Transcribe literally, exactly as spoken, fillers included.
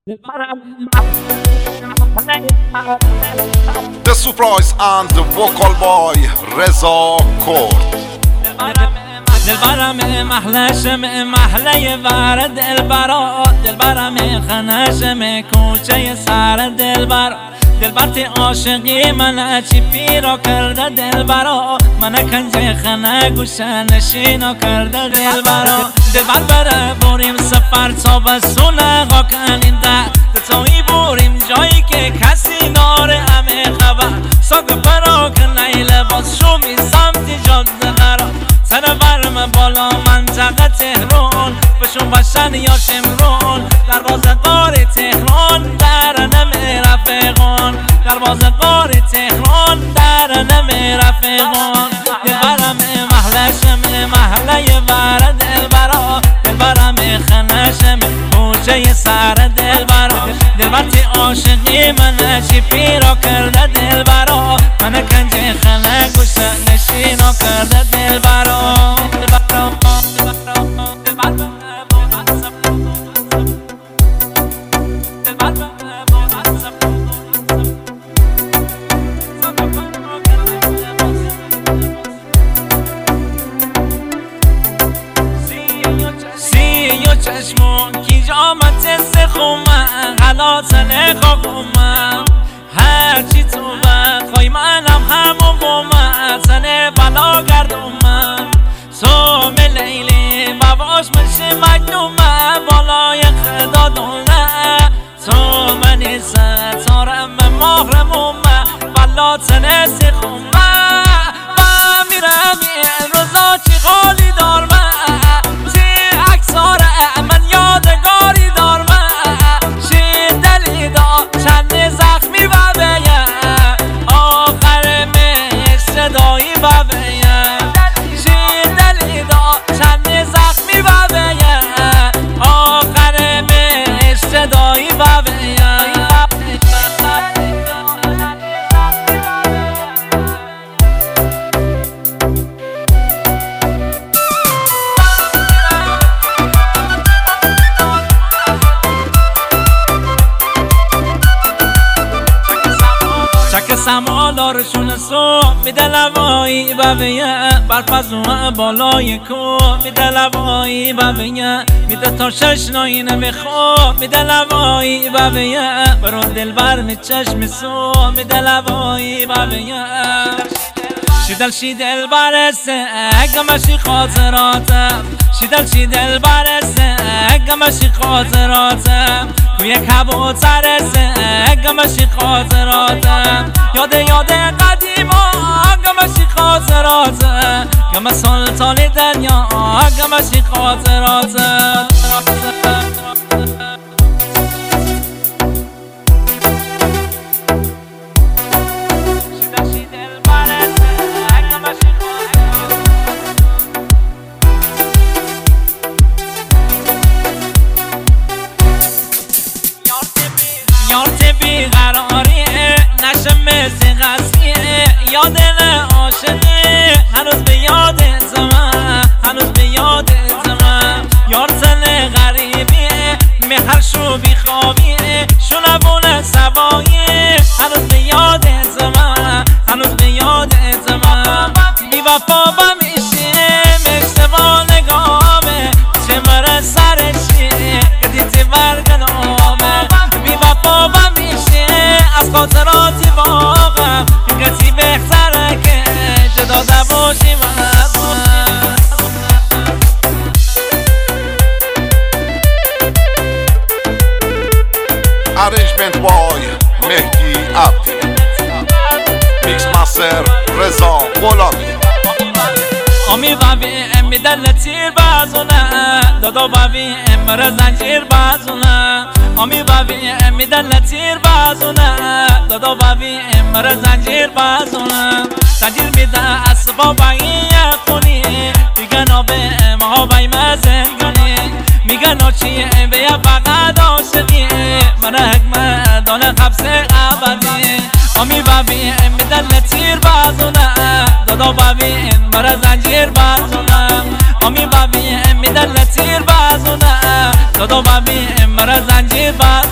The surprise and the vocal boy رضا کرد. دلبرم محلشم محله ور دلبرا، دلبرم خنشم کوچه سر دلبرا. دلبرت عاشقی من چی پیرا کرده دلبرا، من کنج خنه گوشه نشینا کرده دلبرا. دلبر بره بریم سفر تا بسونه غا کنیم ده تایی بریم جایی که کسی ناره همه خبر. ساگ پرا کنه لباس شومی سمت جاده قرار. سر برم بالا منطقه تهران، بشون باشن یا شمران. دروازه‌دار تهران در نمی رفقان، دروازه‌دار تهران در نمی رفقان. دلبرم محلشم محله ور دلبرا، دلبرم خنشم کوچه سر دلبرا. دلبرت عاشقی من چی پیرا کرده دلبرا، من کنج خنه گوشه نشینا کرده دلبرا. چشمون کی جامت سخومم غلات نخواهمم، هرچی تو بخوای منم همون بومم. سنه بلا گردومم سوم لیلی باباش منشی مکنومم، بالای خدا دونه تو منی ستارم محرمومم. غلات نسخومم من میرم این روزا چی غالی دارم، سمالارشون سو میده لوایی ببینه، برپزوه بالای کو میده لوایی ببینه. میده تا شش ناینه میخواب میده لوایی ببینه، برو دلبر می چشم سو میده لوایی ببینه. شیدل شیدل برسه گمشی خاطراتم، شیدل شیدل برسه گمشی خاطراتم. کوی کبوتر سه گمشی خاطراتم، یاد یاد قدیما گمشی خاطراتم. گم سلطان دنیا گمشی خاطراتم. یارت بیقراریه نشه مثل قصیه، یادن عاشقه هنوز به یادت من، هنوز به یادت من. یارتن غریبیه مهر شو بیخوابیه، شنبون سواییه هنوز به یادت من، هنوز به یادت من. بی وفا بمیشه مشتبا نگامه، چه مره سرشیه گدیتی برگنامه. بی وفا بمیشه از خاطراتی واقعا، کسی بهتره که جدا نباشیم از من. Arrangement boy مهدی عبدی، میکس ماستر رضا غلامی. آمی بابی امی دل تیر بازونه، دادا بابی امر زنجیر بازونه. آمی بابی امی دل تیر بازونه، دادا بابی امر زنجیر بازونه. زنجیر میده اسبابایی خونی، دیگه نابه ما بای مزنگونی. میگه نوچیه به فقط عاشقی، من حکمه دانه قبض ابدی. آمی بابی امی دل تیر بازونه، دادا بابی امر زنجیر بازونه. آمی بابی امی دل تیر بازونه، دادا بابی امر زنجیر بازونه.